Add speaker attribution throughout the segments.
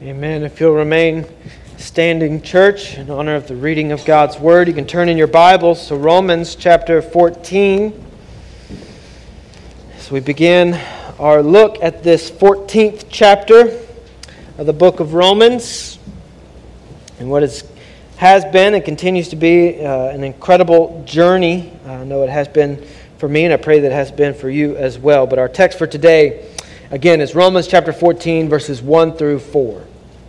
Speaker 1: Amen. If you'll remain standing, church, in honor of the reading of God's Word, you can turn in your Bibles to Romans chapter 14. As we begin our look at this 14th chapter of the book of Romans, and what has been and continues to be an incredible journey. I know it has been for me, and I pray that it has been for you as well. But our text for today, again, is Romans chapter 14, verses 1 through 4.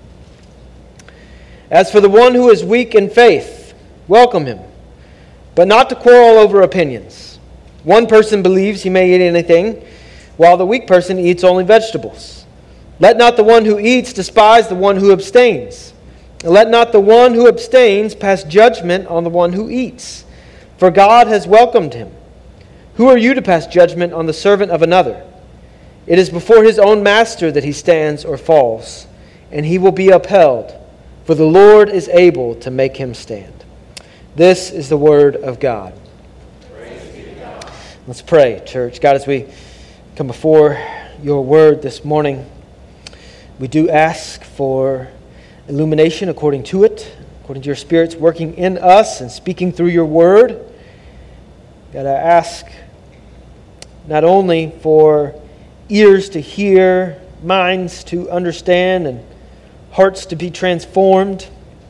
Speaker 1: As for the one who is weak in faith, welcome him, but not to quarrel over opinions. One person believes he may eat anything, while the weak person eats only vegetables. Let not the one who eats despise the one who abstains. And let not the one who abstains pass judgment on the one who eats, for God has welcomed him. Who are you to pass judgment on the servant of another? It is before his own master that he stands or falls, and he will be upheld, for the Lord is able to make him stand. This is the word of God.
Speaker 2: Praise be to God.
Speaker 1: Let's pray, church. God, as we come before your word this morning, we do ask for illumination according to it, according to your Spirit's working in us and speaking through your word. God, I ask not only for ears to hear, minds to understand, and hearts to be transformed,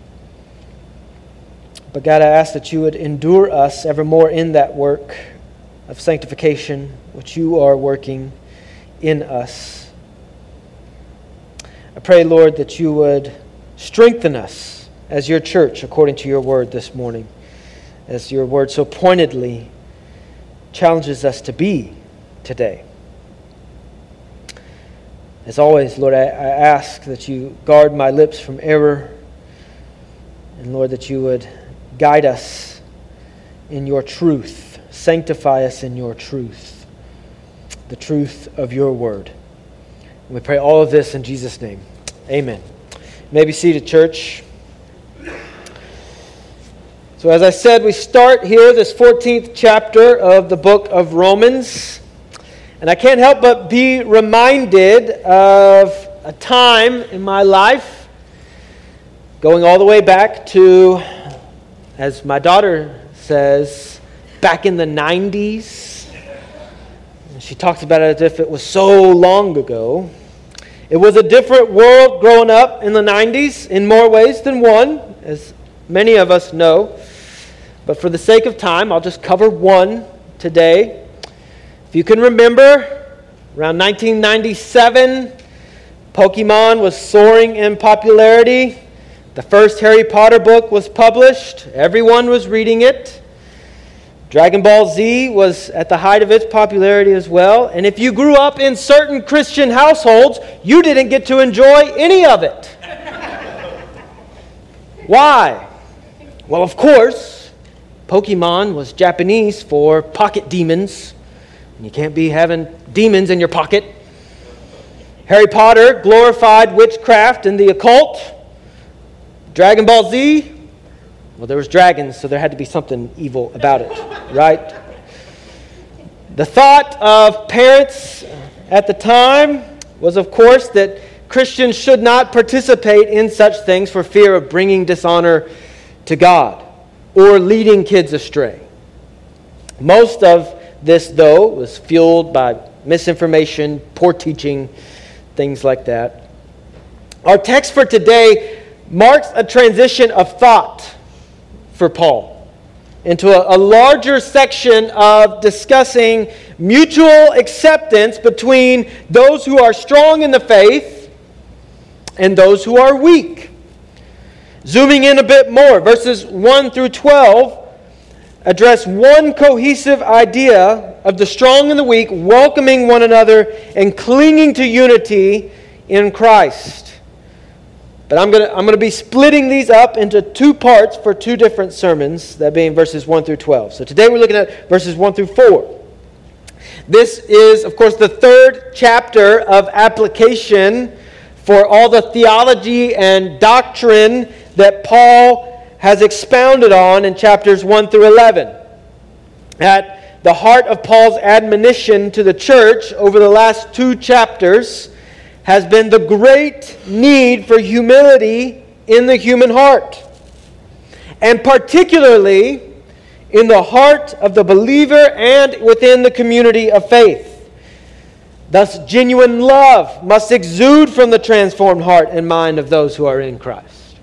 Speaker 1: but God, I ask that you would endure us evermore in that work of sanctification, which you are working in us. I pray, Lord, that you would strengthen us as your church according to your word this morning, as your word so pointedly challenges us to be today. As always, Lord, I ask that you guard my lips from error, and Lord, that you would guide us in your truth, sanctify us in your truth, the truth of your word. And we pray all of this in Jesus' name. Amen. You may be seated, church. So as I said, we start here, this 14th chapter of the book of Romans. And I can't help but be reminded of a time in my life, going all the way back to, as my daughter says, back in the 90s. And she talks about it as if it was so long ago. It was a different world growing up in the 90s in more ways than one, as many of us know. But for the sake of time, I'll just cover one today. If you can remember, around 1997, Pokemon was soaring in popularity. The first Harry Potter book was published. Everyone was reading it. Dragon Ball Z was at the height of its popularity as well. And if you grew up in certain Christian households, you didn't get to enjoy any of it. Why? Well, of course, Pokemon was Japanese for pocket demons. You can't be having demons in your pocket. Harry Potter glorified witchcraft and the occult. Dragon Ball Z, well, there was dragons, so there had to be something evil about it, right? The thought of parents at the time was, of course, that Christians should not participate in such things for fear of bringing dishonor to God or leading kids astray. Most of this, though, was fueled by misinformation, poor teaching, things like that. Our text for today marks a transition of thought for Paul into a larger section of discussing mutual acceptance between those who are strong in the faith and those who are weak. Zooming in a bit more, verses 1 through 12 address one cohesive idea of the strong and the weak welcoming one another and clinging to unity in Christ. But I'm going to be splitting these up into two parts for two different sermons, that being verses 1 through 12. So today we're looking at verses 1 through 4. This is, of course, the third chapter of application for all the theology and doctrine that Paul has expounded on in chapters 1 through 11. At the heart of Paul's admonition to the church over the last two chapters has been the great need for humility in the human heart, and particularly in the heart of the believer and within the community of faith. Thus, genuine love must exude from the transformed heart and mind of those who are in Christ.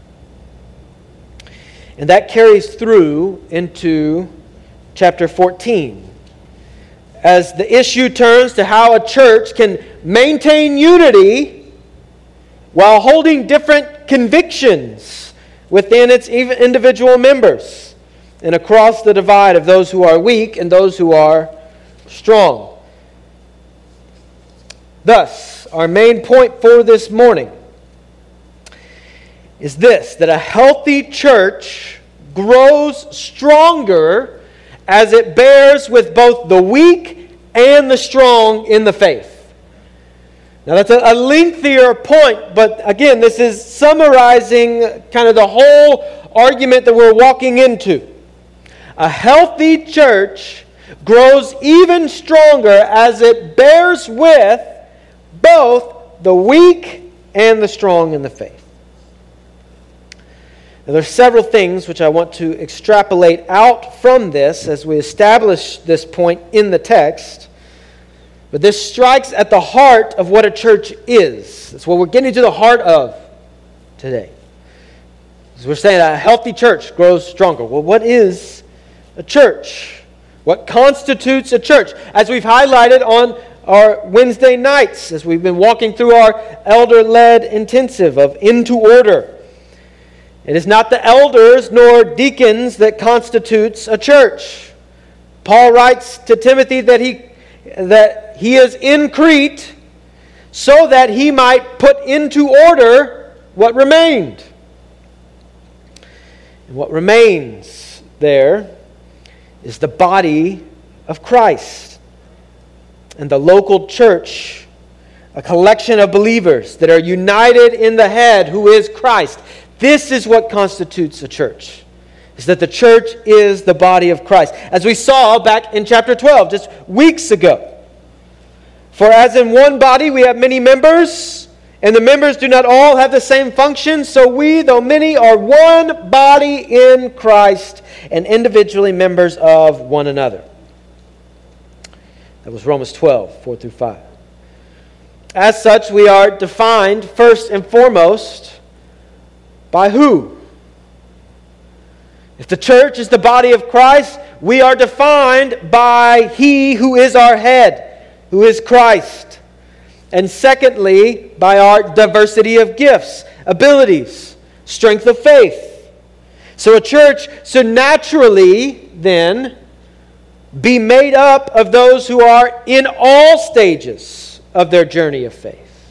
Speaker 1: And that carries through into chapter 14, as the issue turns to how a church can maintain unity while holding different convictions within its individual members and across the divide of those who are weak and those who are strong. Thus, our main point for this morning is this: that a healthy church grows stronger as it bears with both the weak and the strong in the faith. Now that's a lengthier point, but again, this is summarizing kind of the whole argument that we're walking into. A healthy church grows even stronger as it bears with both the weak and the strong in the faith. Now, there are several things which I want to extrapolate out from this as we establish this point in the text. But this strikes at the heart of what a church is. That's what we're getting to the heart of today. As we're saying, a healthy church grows stronger. Well, what is a church? What constitutes a church? As we've highlighted on our Wednesday nights, as we've been walking through our elder-led intensive of Into Order. It is not the elders nor deacons that constitutes a church. Paul writes to Timothy that he is in Crete so that he might put into order what remained. And what remains there is the body of Christ and the local church, a collection of believers that are united in the head who is Christ. This is what constitutes a church, is that the church is the body of Christ. As we saw back in chapter 12, just weeks ago. For as in one body we have many members, and the members do not all have the same function, so we, though many, are one body in Christ, and individually members of one another. That was Romans 12, 4 through 5. As such, we are defined first and foremost by who? If the church is the body of Christ, we are defined by He who is our head, who is Christ. And secondly, by our diversity of gifts, abilities, strength of faith. So a church should naturally then be made up of those who are in all stages of their journey of faith,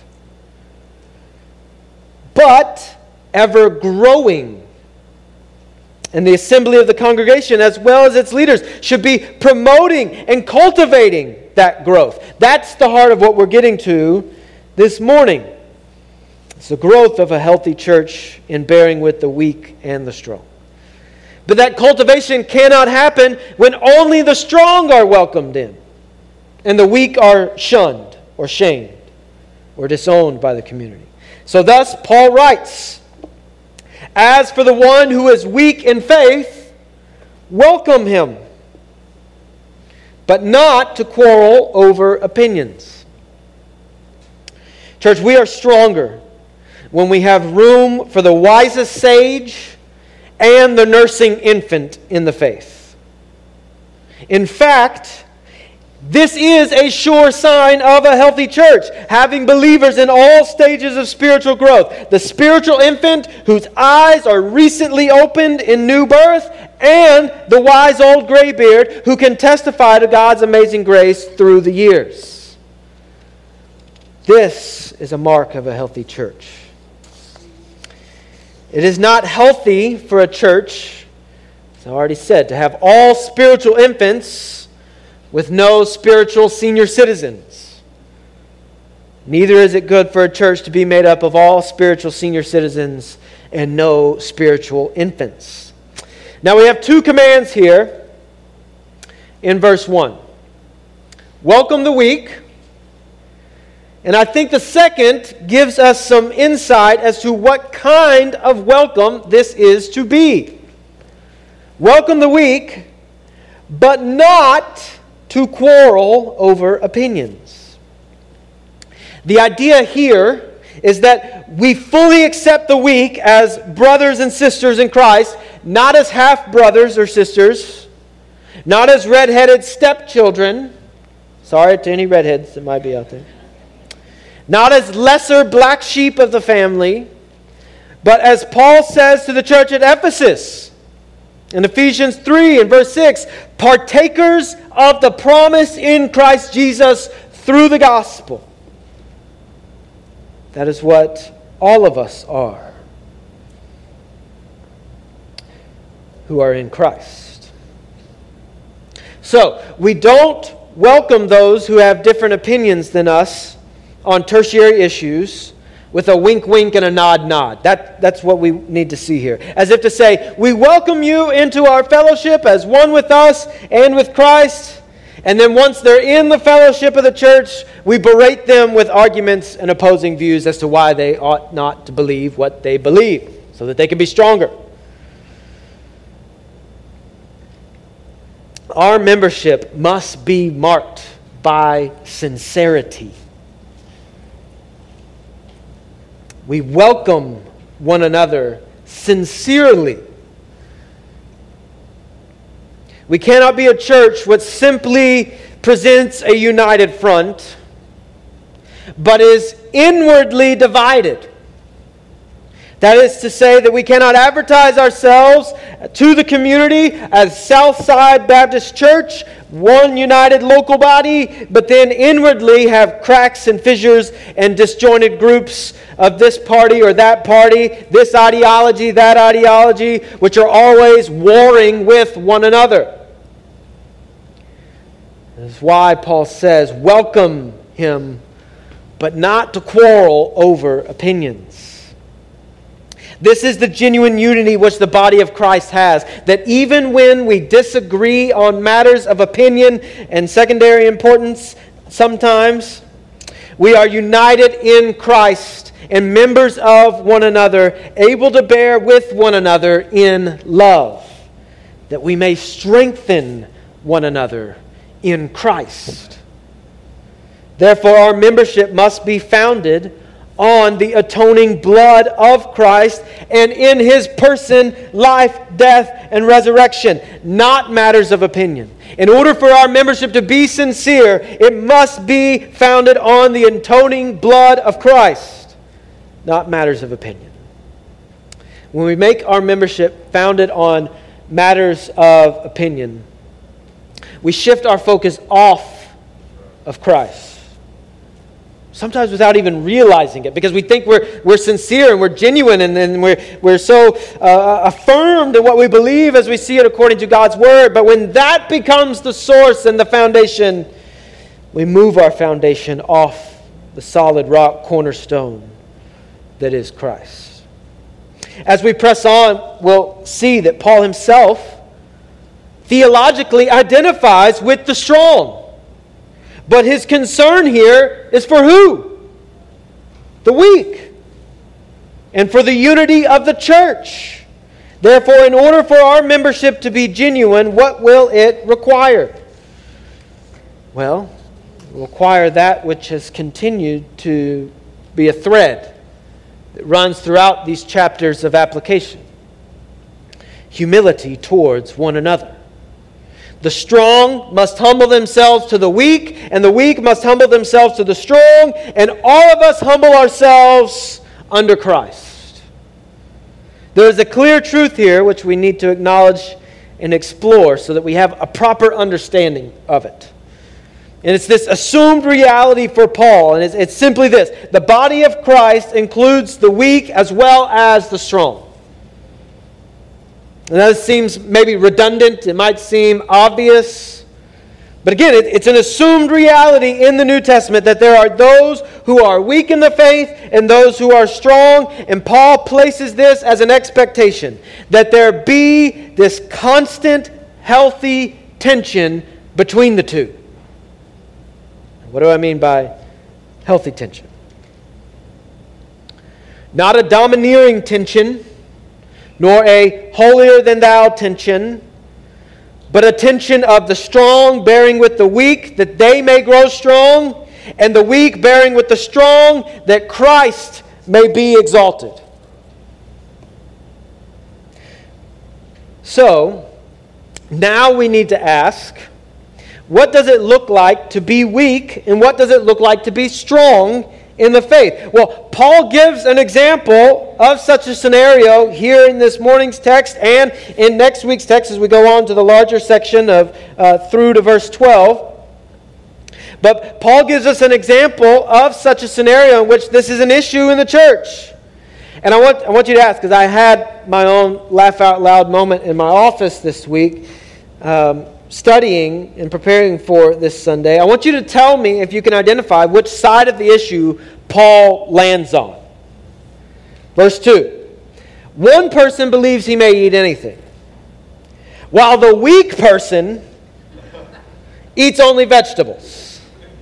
Speaker 1: but ever growing. And the assembly of the congregation, as well as its leaders, should be promoting and cultivating that growth. That's the heart of what we're getting to this morning. It's the growth of a healthy church in bearing with the weak and the strong. But that cultivation cannot happen when only the strong are welcomed in, and the weak are shunned or shamed or disowned by the community. So thus, Paul writes, "As for the one who is weak in faith, welcome him, but not to quarrel over opinions." Church, we are stronger when we have room for the wisest sage and the nursing infant in the faith. In fact, this is a sure sign of a healthy church, having believers in all stages of spiritual growth. The spiritual infant whose eyes are recently opened in new birth, and the wise old graybeard who can testify to God's amazing grace through the years. This is a mark of a healthy church. It is not healthy for a church, as I already said, to have all spiritual infants with no spiritual senior citizens. Neither is it good for a church to be made up of all spiritual senior citizens and no spiritual infants. Now we have two commands here in verse 1. Welcome the weak And I think the second gives us some insight as to what kind of welcome this is to be. Welcome the weak, but not to quarrel over opinions. The idea here is that we fully accept the weak as brothers and sisters in Christ, not as half-brothers or sisters, not as red-headed stepchildren. Sorry to any redheads that might be out there. Not as lesser black sheep of the family, but as Paul says to the church at Ephesus, in Ephesians 3 and verse 6, partakers of the promise in Christ Jesus through the gospel. That is what all of us are who are in Christ. So, we don't welcome those who have different opinions than us on tertiary issues with a wink and a nod. That's what we need to see here. As if to say, we welcome you into our fellowship as one with us and with Christ. And then once they're in the fellowship of the church, we berate them with arguments and opposing views as to why they ought not to believe what they believe, so that they can be stronger. Our membership must be marked by sincerity. We welcome one another sincerely. We cannot be a church which simply presents a united front, but is inwardly divided. That is to say that we cannot advertise ourselves to the community as Southside Baptist Church, one united local body, but then inwardly have cracks and fissures and disjointed groups of this party or that party, this ideology, that ideology, which are always warring with one another. This is why Paul says, welcome him, but not to quarrel over opinions. This is the genuine unity which the body of Christ has, that even when we disagree on matters of opinion and secondary importance, sometimes we are united in Christ and members of one another, able to bear with one another in love, that we may strengthen one another in Christ. Therefore, our membership must be founded on the atoning blood of Christ and in His person, life, death, and resurrection, not matters of opinion. In order for our membership to be sincere, it must be founded on the atoning blood of Christ, not matters of opinion. When we make our membership founded on matters of opinion, we shift our focus off of Christ. Sometimes without even realizing it, because we think we're sincere and we're genuine and we're so affirmed in what we believe as we see it according to God's Word. But when that becomes the source and the foundation, we move our foundation off the solid rock cornerstone that is Christ. As we press on, we'll see that Paul himself theologically identifies with the strong. But his concern here is for who? The weak. And for the unity of the church. Therefore, in order for our membership to be genuine, what will it require? Well, it will require that which has continued to be a thread that runs throughout these chapters of application. Humility towards one another. The strong must humble themselves to the weak, and the weak must humble themselves to the strong, and all of us humble ourselves under Christ. There is a clear truth here which we need to acknowledge and explore so that we have a proper understanding of it. And it's this assumed reality for Paul, and it's simply this: the body of Christ includes the weak as well as the strong. And that seems maybe redundant. It might seem obvious. But again, it's an assumed reality in the New Testament that there are those who are weak in the faith and those who are strong. And Paul places this as an expectation, that there be this constant, healthy tension between the two. What do I mean by healthy tension. Not a domineering tension, nor a holier-than-thou tension, but a tension of the strong bearing with the weak, that they may grow strong, and the weak bearing with the strong, that Christ may be exalted. So, now we need to ask, what does it look like to be weak, and what does it look like to be strong in the faith? Well, Paul gives an example of such a scenario here in this morning's text and in next week's text as we go on to the larger section of through to verse 12. But Paul gives us an example of such a scenario in which this is an issue in the church. And I want you to ask, because I had my own laugh out loud moment in my office this week, studying and preparing for this Sunday. I want you to tell me if you can identify which side of the issue Paul lands on. Verse 2. One person believes he may eat anything, while the weak person eats only vegetables.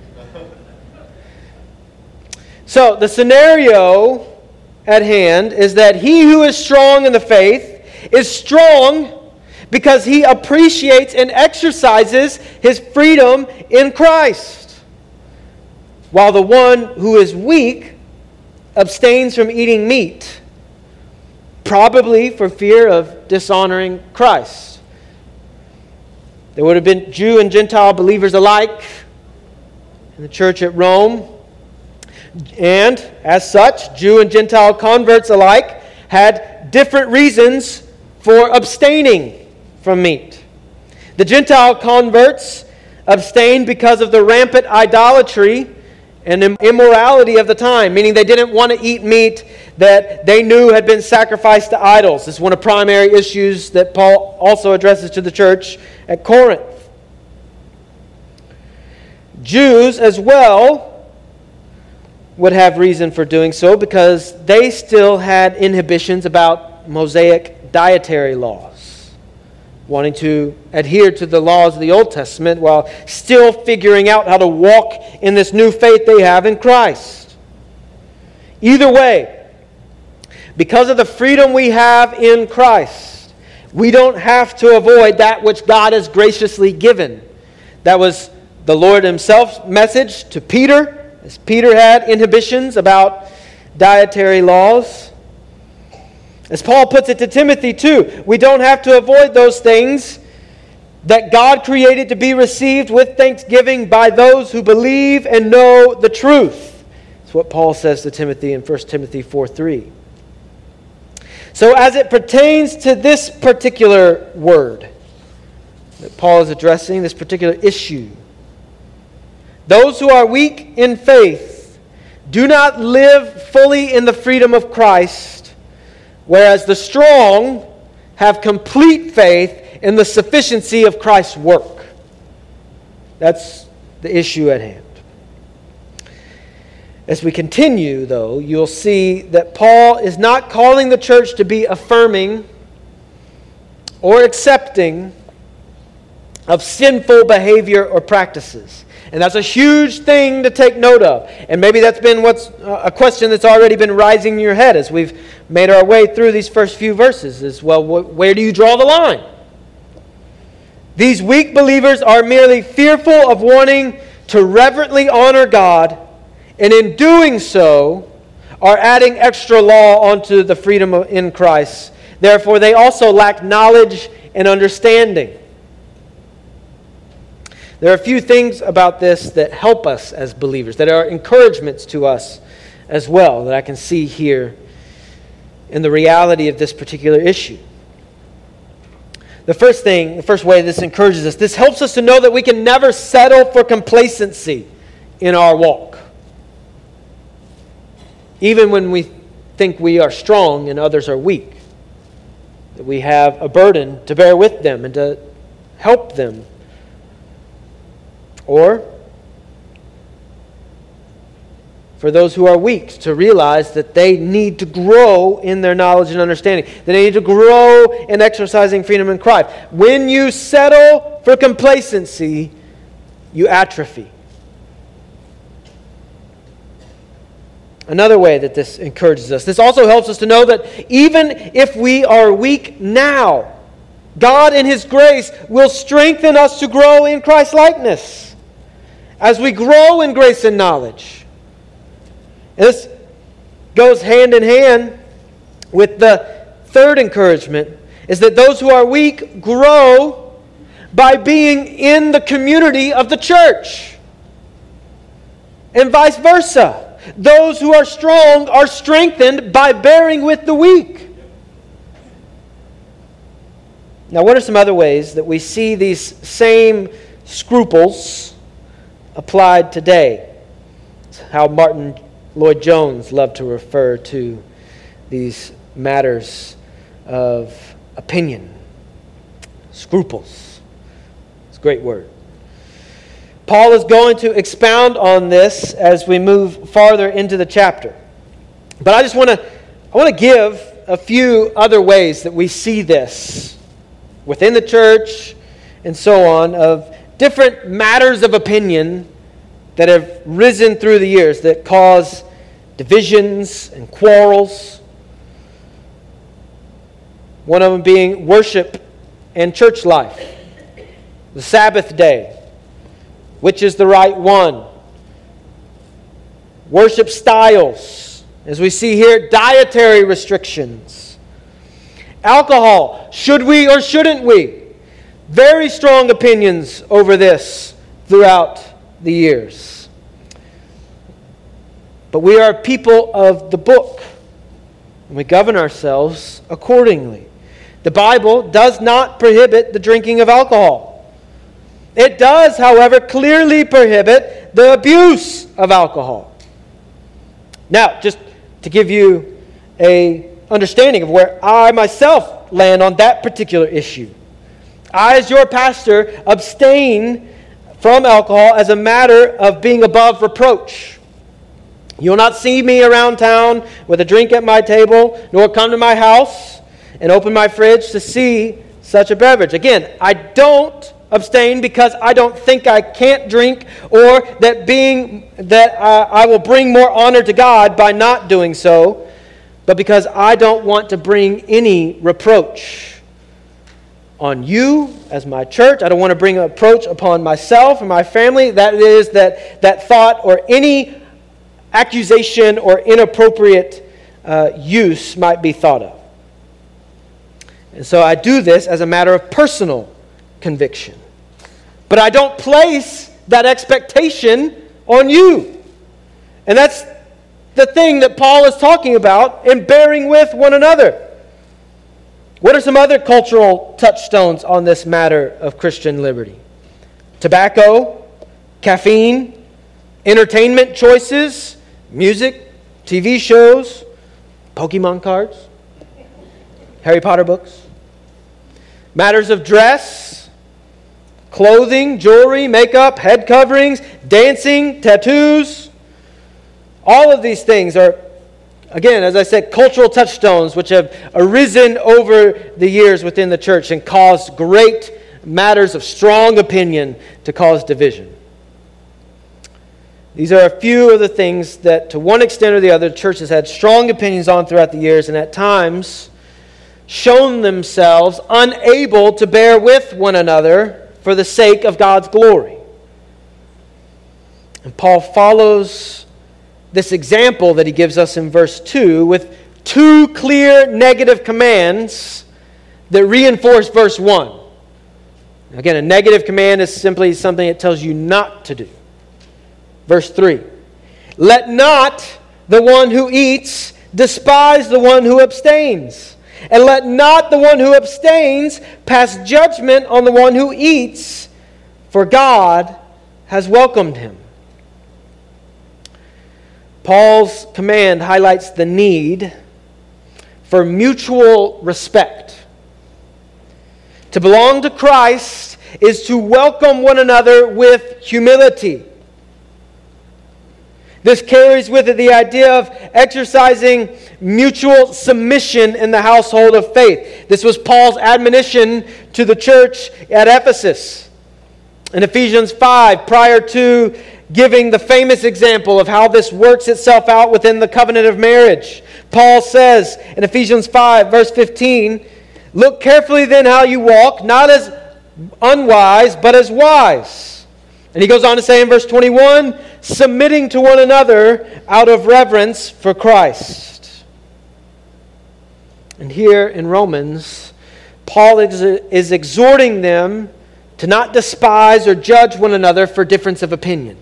Speaker 1: So the scenario at hand is that he who is strong in the faith is strong because he appreciates and exercises his freedom in Christ, while the one who is weak abstains from eating meat, probably for fear of dishonoring Christ. There would have been Jew and Gentile believers alike in the church at Rome. And as such, Jew and Gentile converts alike had different reasons for abstaining from meat. The Gentile converts abstained because of the rampant idolatry and immorality of the time, meaning they didn't want to eat meat that they knew had been sacrificed to idols. This is one of the primary issues that Paul also addresses to the church at Corinth. Jews as well would have reason for doing so because they still had inhibitions about Mosaic dietary laws, wanting to adhere to the laws of the Old Testament while still figuring out how to walk in this new faith they have in Christ. Either way, because of the freedom we have in Christ, we don't have to avoid that which God has graciously given. That was the Lord Himself's message to Peter, as Peter had inhibitions about dietary laws. As Paul puts it to Timothy too, we don't have to avoid those things that God created to be received with thanksgiving by those who believe and know the truth. That's what Paul says to Timothy in 1 Timothy 4:3. So as it pertains to this particular word that Paul is addressing, this particular issue, those who are weak in faith do not live fully in the freedom of Christ, whereas the strong have complete faith in the sufficiency of Christ's work. That's the issue at hand. As we continue, though, you'll see that Paul is not calling the church to be affirming or accepting of sinful behavior or practices. And that's a huge thing to take note of. And maybe that's been a question that's already been rising in your head as we've made our way through these first few verses is, well, where do you draw the line? These weak believers are merely fearful of wanting to reverently honor God, and in doing so are adding extra law onto the freedom in Christ. Therefore, they also lack knowledge and understanding. There are a few things about this that help us as believers, that are encouragements to us as well, that I can see here in the reality of this particular issue. The first way this encourages us, this helps us to know that we can never settle for complacency in our walk. Even when we think we are strong and others are weak, that we have a burden to bear with them and to help them. Or, for those who are weak, to realize that they need to grow in their knowledge and understanding. That they need to grow in exercising freedom in Christ. When you settle for complacency, you atrophy. Another way that this encourages us. This also helps us to know that even if we are weak now, God in His grace will strengthen us to grow in Christ-likeness as we grow in grace and knowledge. And this goes hand in hand with the third encouragement, is that those who are weak grow by being in the community of the church. And vice versa. Those who are strong are strengthened by bearing with the weak. Now, what are some other ways that we see these same scruples applied today? It's how Martin Lloyd-Jones loved to refer to these matters of opinion. Scruples. It's a great word. Paul is going to expound on this as we move farther into the chapter. But I want to give a few other ways that we see this within the church and so on, of different matters of opinion that have risen through the years that cause divisions and quarrels. One of them being worship and church life. The Sabbath day. Which is the right one? Worship styles. As we see here, dietary restrictions. Alcohol. Should we or shouldn't we? Very strong opinions over this throughout the years. But we are people of the book, and we govern ourselves accordingly. The Bible does not prohibit the drinking of alcohol. It does, however, clearly prohibit the abuse of alcohol. Now, just to give you an understanding of where I myself land on that particular issue. I, as your pastor, abstain from alcohol as a matter of being above reproach. You will not see me around town with a drink at my table, nor come to my house and open my fridge to see such a beverage. Again, I don't abstain because I don't think I can't drink, or that I will bring more honor to God by not doing so, but because I don't want to bring any reproach on you as my church. I don't want to bring a reproach upon myself and my family. That is, that thought or any accusation or inappropriate use might be thought of. And so I do this as a matter of personal conviction. But I don't place that expectation on you. And that's the thing that Paul is talking about in bearing with one another. What are some other cultural touchstones on this matter of Christian liberty? Tobacco, caffeine, entertainment choices, music, TV shows, Pokemon cards, Harry Potter books. Matters of dress, clothing, jewelry, makeup, head coverings, dancing, tattoos. All of these things are, again, as I said, cultural touchstones which have arisen over the years within the church and caused great matters of strong opinion to cause division. These are a few of the things that, to one extent or the other, the church has had strong opinions on throughout the years, and at times shown themselves unable to bear with one another for the sake of God's glory. And Paul follows this example that he gives us in verse 2 with two clear negative commands that reinforce verse 1. Again, a negative command is simply something it tells you not to do. Verse 3, let not the one who eats despise the one who abstains. And let not the one who abstains pass judgment on the one who eats, for God has welcomed him. Paul's command highlights the need for mutual respect. To belong to Christ is to welcome one another with humility. This carries with it the idea of exercising mutual submission in the household of faith. This was Paul's admonition to the church at Ephesus. In Ephesians 5, prior to giving the famous example of how this works itself out within the covenant of marriage. Paul says in Ephesians 5, verse 15, "Look carefully then how you walk, not as unwise, but as wise." And he goes on to say in verse 21, "Submitting to one another out of reverence for Christ." And here in Romans, Paul is exhorting them to not despise or judge one another for difference of opinion.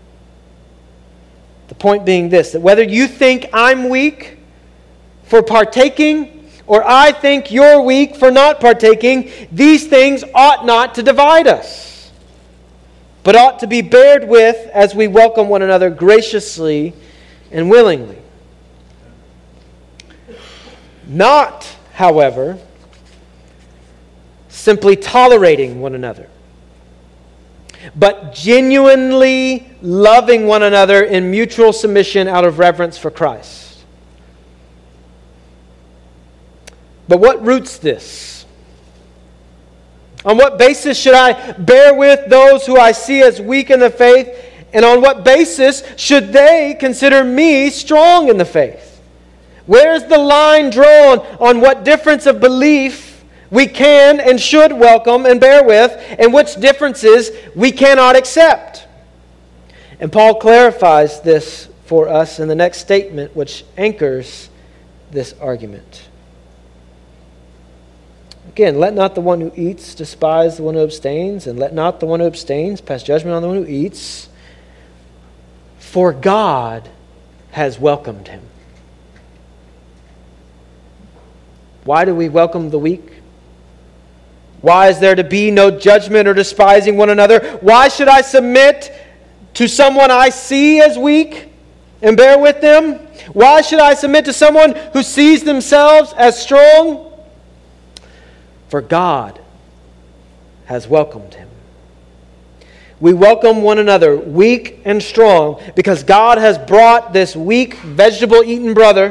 Speaker 1: The point being this, that whether you think I'm weak for partaking or I think you're weak for not partaking, these things ought not to divide us, but ought to be bared with as we welcome one another graciously and willingly. Not, however, simply tolerating one another, but genuinely loving one another in mutual submission out of reverence for Christ. But what roots this? On what basis should I bear with those who I see as weak in the faith? And on what basis should they consider me strong in the faith? Where is the line drawn on what difference of belief we can and should welcome and bear with, and which differences we cannot accept? And Paul clarifies this for us in the next statement, which anchors this argument. Again, let not the one who eats despise the one who abstains, and let not the one who abstains pass judgment on the one who eats, for God has welcomed him. Why do we welcome the weak? Why is there to be no judgment or despising one another? Why should I submit to someone I see as weak and bear with them? Why should I submit to someone who sees themselves as strong? For God has welcomed him. We welcome one another, weak and strong, because God has brought this weak, vegetable-eating brother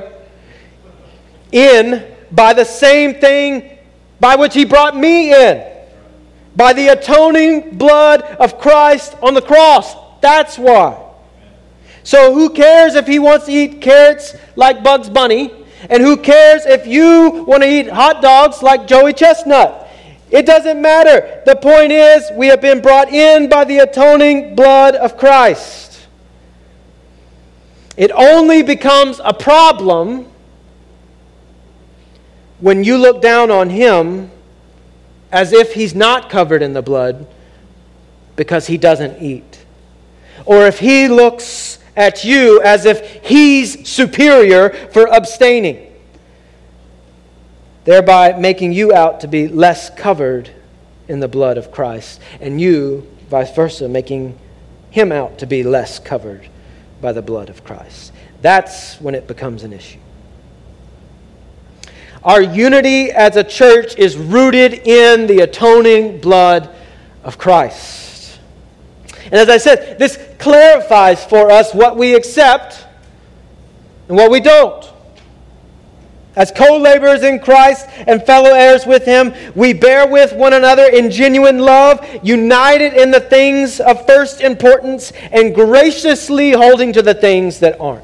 Speaker 1: in by the same thing by which he brought me in, by the atoning blood of Christ on the cross. That's why. So who cares if he wants to eat carrots like Bugs Bunny, and who cares if you want to eat hot dogs like Joey Chestnut? It doesn't matter. The point is, we have been brought in by the atoning blood of Christ. It only becomes a problem when you look down on him as if he's not covered in the blood because he doesn't eat. Or if he looks at you as if he's superior for abstaining, thereby making you out to be less covered in the blood of Christ, and you, vice versa, making him out to be less covered by the blood of Christ. That's when it becomes an issue. Our unity as a church is rooted in the atoning blood of Christ. And as I said, this clarifies for us what we accept and what we don't. As co-laborers in Christ and fellow heirs with him, we bear with one another in genuine love, united in the things of first importance, and graciously holding to the things that aren't.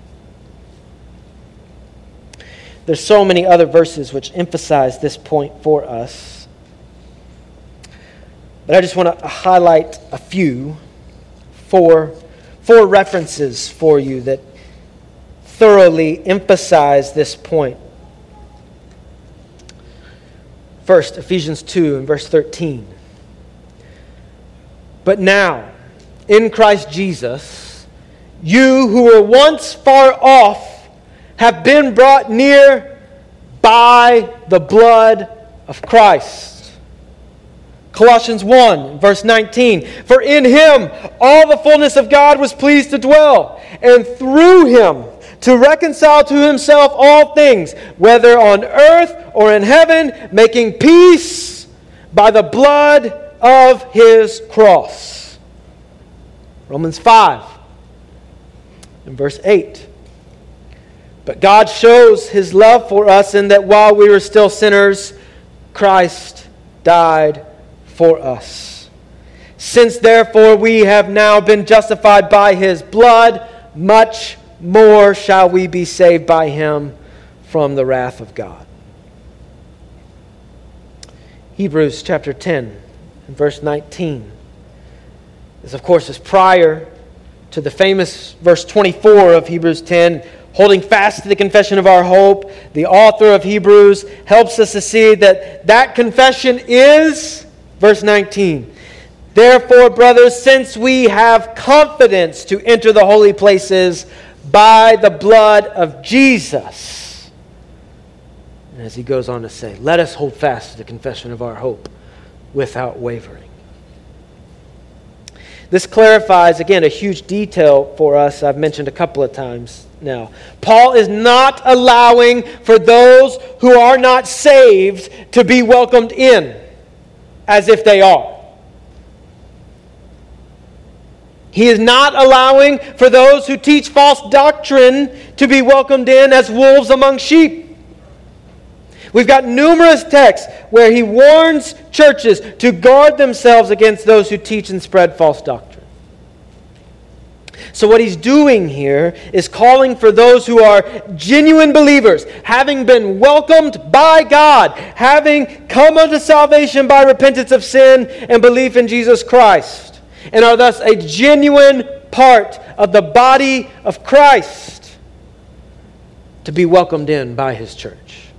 Speaker 1: There's so many other verses which emphasize this point for us. But I just want to highlight a few, four references for you that thoroughly emphasize this point. First, Ephesians 2 and verse 13. But now, in Christ Jesus, you who were once far off have been brought near by the blood of Christ. Colossians 1, verse 19. For in him all the fullness of God was pleased to dwell, and through him to reconcile to himself all things, whether on earth or in heaven, making peace by the blood of his cross. Romans 5, and verse 8. But God shows his love for us in that while we were still sinners, Christ died for us. Since therefore we have now been justified by his blood, much more shall we be saved by him from the wrath of God. Hebrews chapter 10 and verse 19. This, of course, is prior to the famous verse 24 of Hebrews 10, holding fast to the confession of our hope. The author of Hebrews helps us to see that confession is, verse 19, therefore, brothers, since we have confidence to enter the holy places by the blood of Jesus. And as he goes on to say, let us hold fast to the confession of our hope without wavering. This clarifies, again, a huge detail for us I've mentioned a couple of times now. Paul is not allowing for those who are not saved to be welcomed in as if they are. He is not allowing for those who teach false doctrine to be welcomed in as wolves among sheep. We've got numerous texts where he warns churches to guard themselves against those who teach and spread false doctrine. So what he's doing here is calling for those who are genuine believers, having been welcomed by God, having come unto salvation by repentance of sin and belief in Jesus Christ, and are thus a genuine part of the body of Christ, to be welcomed in by his church.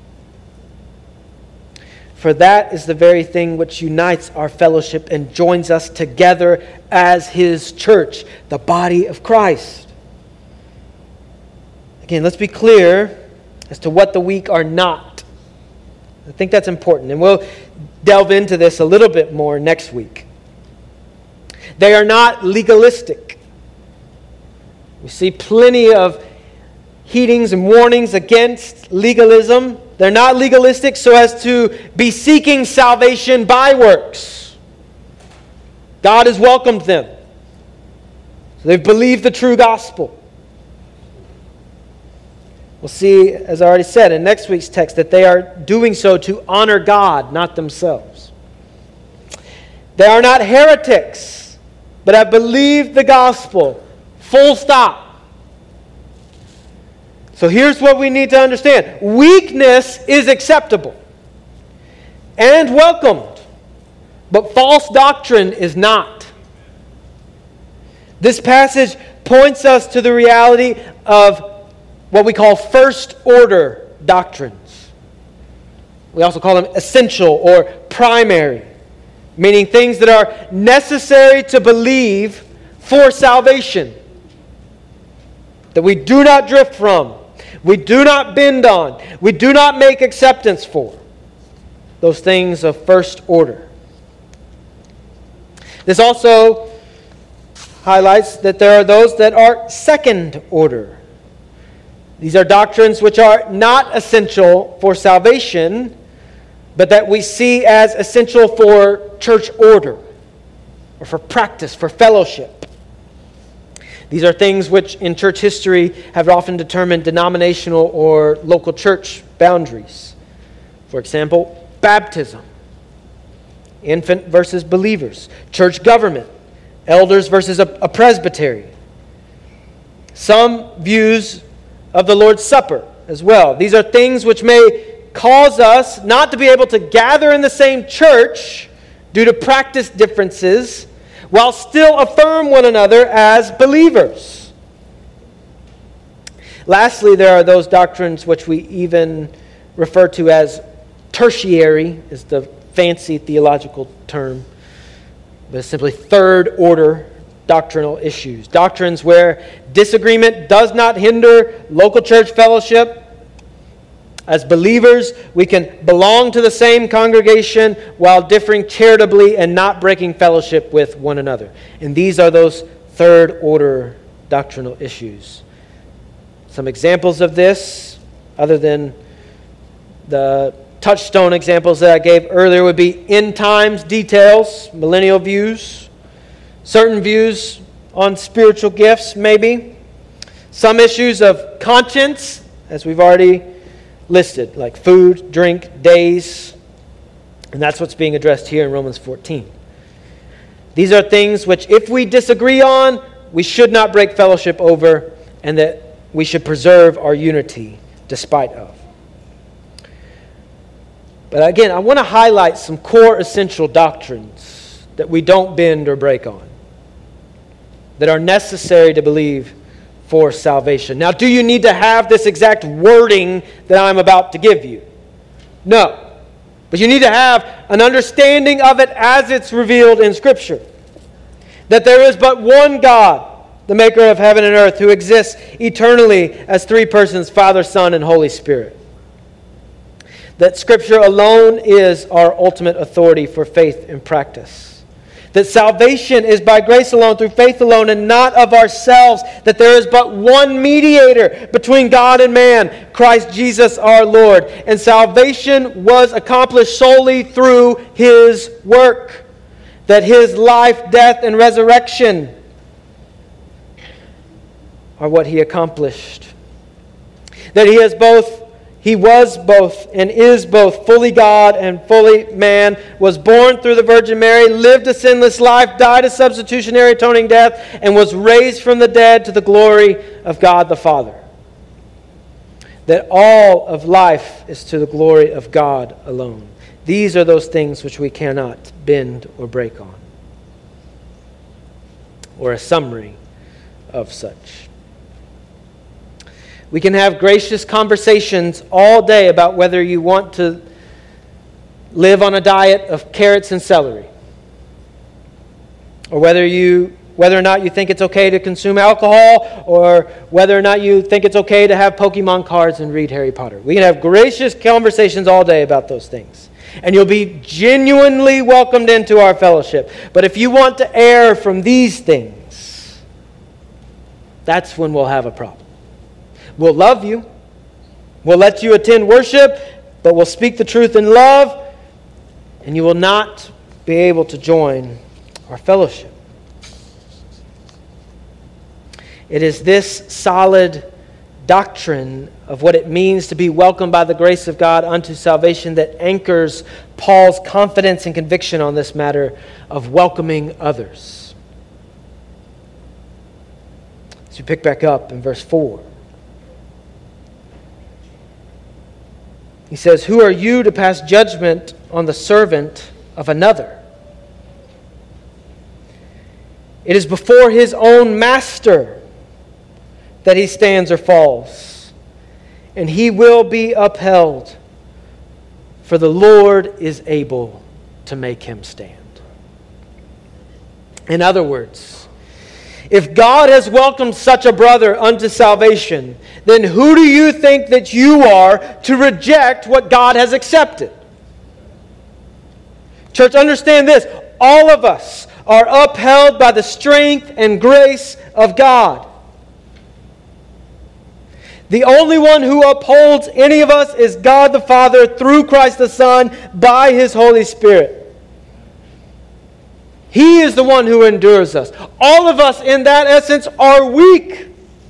Speaker 1: For that is the very thing which unites our fellowship and joins us together as his church, the body of Christ. Again, let's be clear as to what the weak are not. I think that's important, and we'll delve into this a little bit more next week. They are not legalistic. We see plenty of heedings and warnings against legalism. They're not legalistic so as to be seeking salvation by works. God has welcomed them. So they've believed the true gospel. We'll see, as I already said in next week's text, that they are doing so to honor God, not themselves. They are not heretics, but have believed the gospel. Full stop. So here's what we need to understand. Weakness is acceptable and welcomed, but false doctrine is not. This passage points us to the reality of what we call first order doctrines. We also call them essential or primary, meaning things that are necessary to believe for salvation, that we do not drift from, we do not bend on, we do not make acceptance for. Those things of first order. This also highlights that there are those that are second order. These are doctrines which are not essential for salvation, but that we see as essential for church order, or for practice, for fellowship. These are things which in church history have often determined denominational or local church boundaries. For example, baptism, infant versus believers, church government, elders versus a presbytery. Some views of the Lord's Supper as well. These are things which may cause us not to be able to gather in the same church due to practice differences, while still affirm one another as believers. Lastly, there are those doctrines which we even refer to as tertiary, is the fancy theological term, but it's simply third order doctrinal issues. Doctrines where disagreement does not hinder local church fellowship. As believers, we can belong to the same congregation while differing charitably and not breaking fellowship with one another. And these are those third order doctrinal issues. Some examples of this, other than the touchstone examples that I gave earlier, would be end times details, millennial views, certain views on spiritual gifts, maybe, some issues of conscience, as we've already listed, like food, drink, days, and that's what's being addressed here in Romans 14. These are things which, if we disagree on, we should not break fellowship over, and that we should preserve our unity despite of. But again, I want to highlight some core essential doctrines that we don't bend or break on, that are necessary to believe for salvation. Now, do you need to have this exact wording that I'm about to give you? No. But you need to have an understanding of it as it's revealed in Scripture. That there is but one God, the maker of heaven and earth, who exists eternally as three persons, Father, Son, and Holy Spirit. That Scripture alone is our ultimate authority for faith and practice. That salvation is by grace alone, through faith alone, and not of ourselves. That there is but one mediator between God and man, Christ Jesus our Lord. And salvation was accomplished solely through His work. That His life, death, and resurrection are what He accomplished. That He was both and is both fully God and fully man, was born through the Virgin Mary, lived a sinless life, died a substitutionary atoning death, and was raised from the dead to the glory of God the Father. That all of life is to the glory of God alone. These are those things which we cannot bend or break on. Or a summary of such. We can have gracious conversations all day about whether you want to live on a diet of carrots and celery, or whether or not you think it's okay to consume alcohol, or whether or not you think it's okay to have Pokemon cards and read Harry Potter. We can have gracious conversations all day about those things. And you'll be genuinely welcomed into our fellowship. But if you want to err from these things, that's when we'll have a problem. We'll love you. We'll let you attend worship, but we'll speak the truth in love, and you will not be able to join our fellowship. It is this solid doctrine of what it means to be welcomed by the grace of God unto salvation that anchors Paul's confidence and conviction on this matter of welcoming others. So you pick back up in verse 4. He says, "Who are you to pass judgment on the servant of another? It is before his own master that he stands or falls, and he will be upheld, for the Lord is able to make him stand." In other words, if God has welcomed such a brother unto salvation, then who do you think that you are to reject what God has accepted? Church, understand this. All of us are upheld by the strength and grace of God. The only one who upholds any of us is God the Father through Christ the Son by His Holy Spirit. He is the one who endures us. All of us, in that essence, are weak.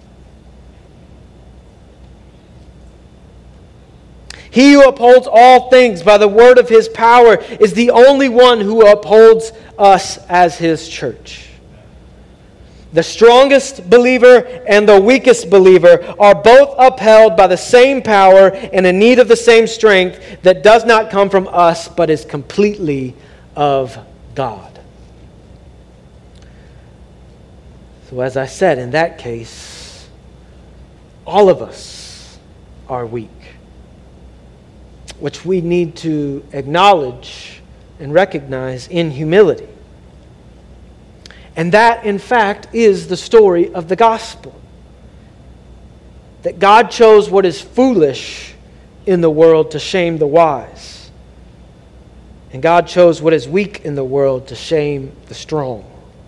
Speaker 1: He who upholds all things by the word of His power is the only one who upholds us as His church. The strongest believer and the weakest believer are both upheld by the same power and in need of the same strength that does not come from us but is completely of God. So as I said, in that case, all of us are weak, which we need to acknowledge and recognize in humility. And that, in fact, is the story of the gospel. That God chose what is foolish in the world to shame the wise. And God chose what is weak in the world to shame the strong.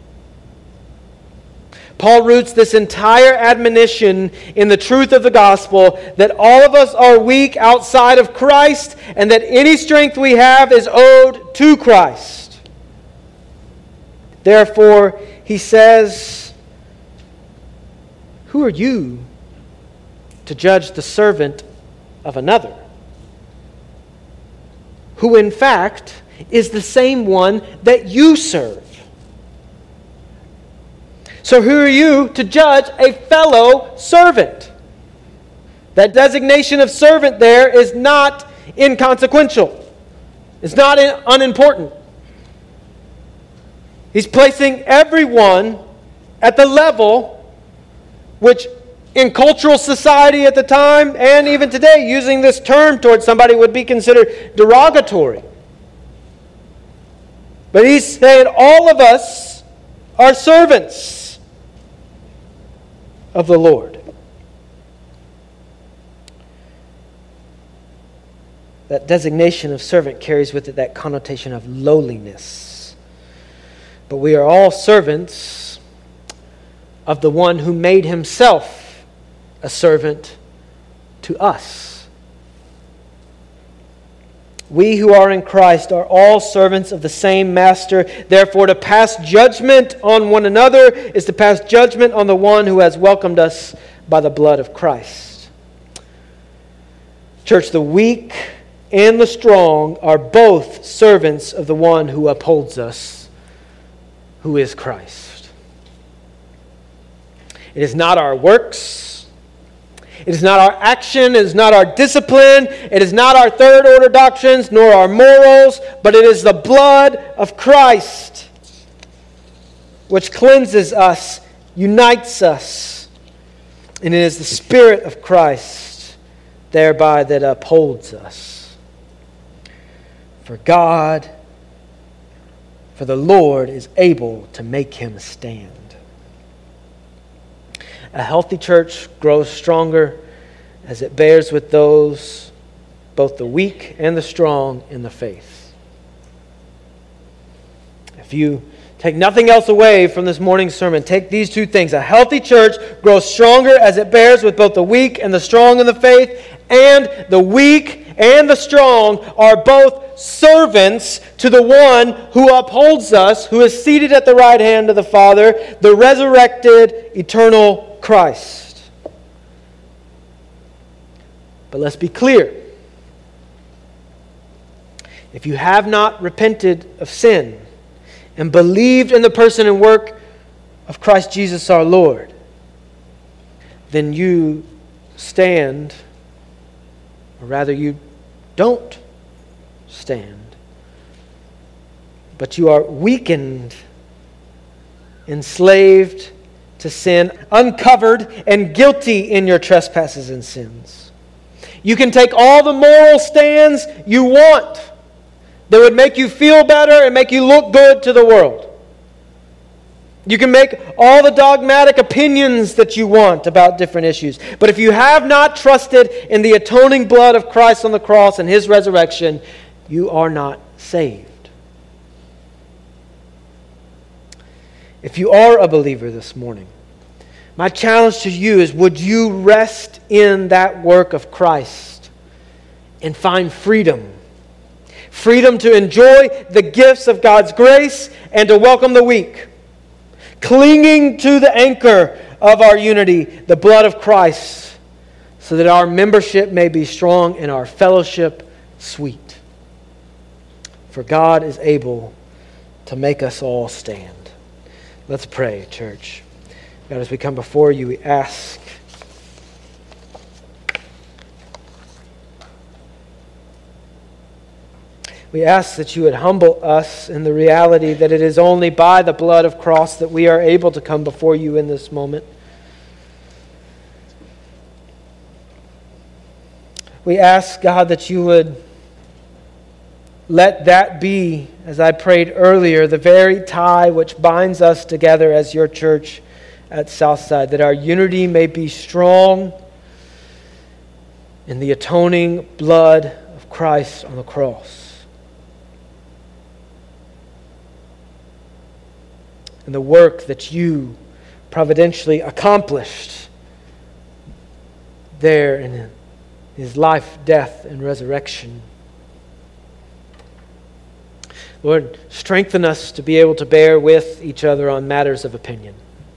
Speaker 1: Paul roots this entire admonition in the truth of the gospel that all of us are weak outside of Christ and that any strength we have is owed to Christ. Therefore, he says, "Who are you to judge the servant of another?" Who in fact is the same one that you serve. So who are you to judge a fellow servant? That designation of servant there is not inconsequential. It's not unimportant. He's placing everyone at the level which in cultural society at the time and even today, using this term towards somebody would be considered derogatory. But he's saying all of us are servants of the Lord. That designation of servant carries with it that connotation of lowliness. But we are all servants of the one who made himself a servant to us. We who are in Christ are all servants of the same master. Therefore, to pass judgment on one another is to pass judgment on the one who has welcomed us by the blood of Christ. Church, the weak and the strong are both servants of the one who upholds us, who is Christ. It is not our works. It is not our action. It is not our discipline. It is not our third order doctrines, nor our morals, but it is the blood of Christ which cleanses us, unites us, and it is the Spirit of Christ thereby that upholds us. For the Lord is able to make him stand. A healthy church grows stronger as it bears with those, both the weak and the strong in the faith. If you take nothing else away from this morning's sermon, take these two things. A healthy church grows stronger as it bears with both the weak and the strong in the faith, and the weak and the strong are both servants to the one who upholds us, who is seated at the right hand of the Father, the resurrected, eternal Christ. But let's be clear. If you have not repented of sin and believed in the person and work of Christ Jesus our Lord, then you stand, or rather you don't stand. But you are weakened, enslaved to sin, uncovered and guilty in your trespasses and sins. You can take all the moral stands you want that would make you feel better and make you look good to the world. You can make all the dogmatic opinions that you want about different issues. But if you have not trusted in the atoning blood of Christ on the cross and his resurrection, you are not saved. If you are a believer this morning, my challenge to you is, would you rest in that work of Christ and find freedom? Freedom to enjoy the gifts of God's grace and to welcome the weak. Clinging to the anchor of our unity, the blood of Christ, so that our membership may be strong and our fellowship sweet. For God is able to make us all stand. Let's pray, church. God, as we come before you, we ask that you would humble us in the reality that it is only by the blood of cross that we are able to come before you in this moment. We ask, God, that you would let that be, as I prayed earlier, the very tie which binds us together as your church at Southside, that our unity may be strong in the atoning blood of Christ on the cross. And the work that you providentially accomplished there in his life, death, and resurrection. Lord, strengthen us to be able to bear with each other on matters of opinion.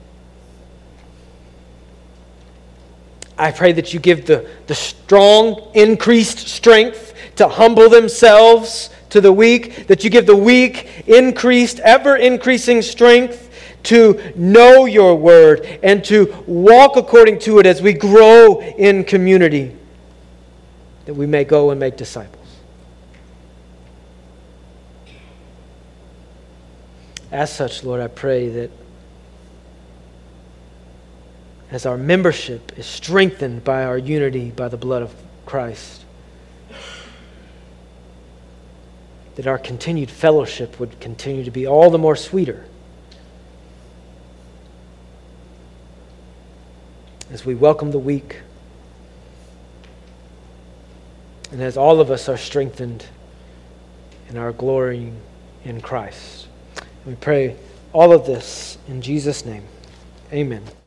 Speaker 1: I pray that you give the strong increased strength to humble themselves to the weak, that you give the weak increased, ever-increasing strength to know your word and to walk according to it as we grow in community, that we may go and make disciples. As such, Lord, I pray that as our membership is strengthened by our unity by the blood of Christ, that our continued fellowship would continue to be all the more sweeter as we welcome the week and as all of us are strengthened in our glorying in Christ. We pray all of this in Jesus' name. Amen.